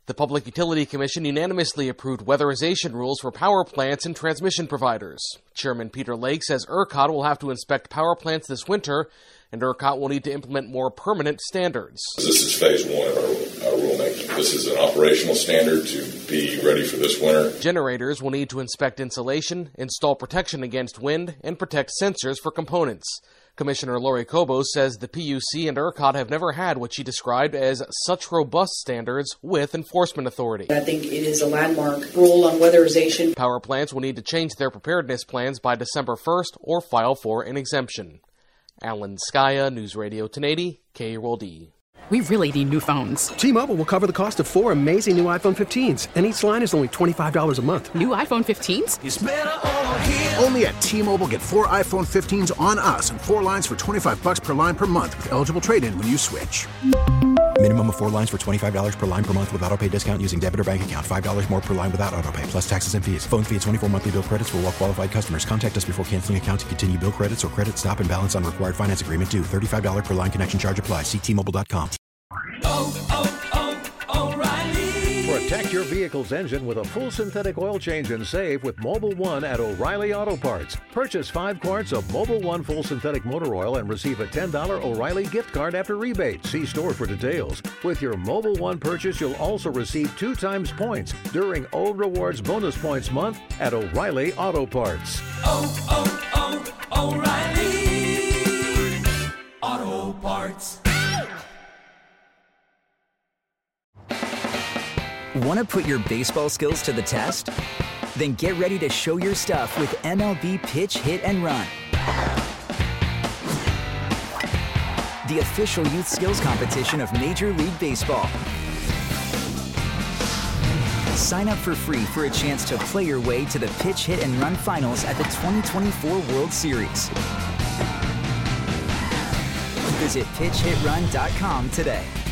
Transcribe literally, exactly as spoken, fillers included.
The Public Utility Commission unanimously approved weatherization rules for power plants and transmission providers. Chairman Peter Lake says ERCOT will have to inspect power plants this winter, and ERCOT will need to implement more permanent standards. This is phase one of our, our rulemaking. This is an operational standard to be ready for this winter. Generators will need to inspect insulation, install protection against wind, and protect sensors for components. Commissioner Lori Cobos says the P U C and ERCOT have never had what she described as such robust standards with enforcement authority. I think it is a landmark rule on weatherization. Power plants will need to change their preparedness plans by December first or file for an exemption. Alan Skaya, News Radio ten eighty, K R O D. We really need new phones. T-Mobile will cover the cost of four amazing new iPhone fifteens, and each line is only twenty-five dollars a month. New iPhone fifteens? It's better over here. Only at T-Mobile, get four iPhone fifteens on us and four lines for twenty-five bucks per line per month with eligible trade-in when you switch. Minimum of four lines for twenty-five dollars per line per month with autopay discount using debit or bank account. five dollars more per line without autopay, plus taxes and fees. Phone fee at twenty-four monthly bill credits for well-qualified customers. Contact us before canceling account to continue bill credits or credit stop and balance on required finance agreement due. thirty-five dollars per line connection charge applies. See T Mobile dot com. Oh, oh, oh, O'Reilly. Protect your vehicle's engine with a full synthetic oil change and save with Mobil one at O'Reilly Auto Parts. Purchase five quarts of Mobil one full synthetic motor oil and receive a ten dollars O'Reilly gift card after rebate. See store for details. With your Mobil one purchase, you'll also receive two times points during O Rewards Bonus Points Month at O'Reilly Auto Parts. Oh, oh, oh, O'Reilly Auto Parts. Want to put your baseball skills to the test? Then get ready to show your stuff with M L B Pitch, Hit, and Run. The official youth skills competition of Major League Baseball. Sign up for free for a chance to play your way to the Pitch, Hit, and Run finals at the twenty twenty-four World Series. Visit pitch hit run dot com today.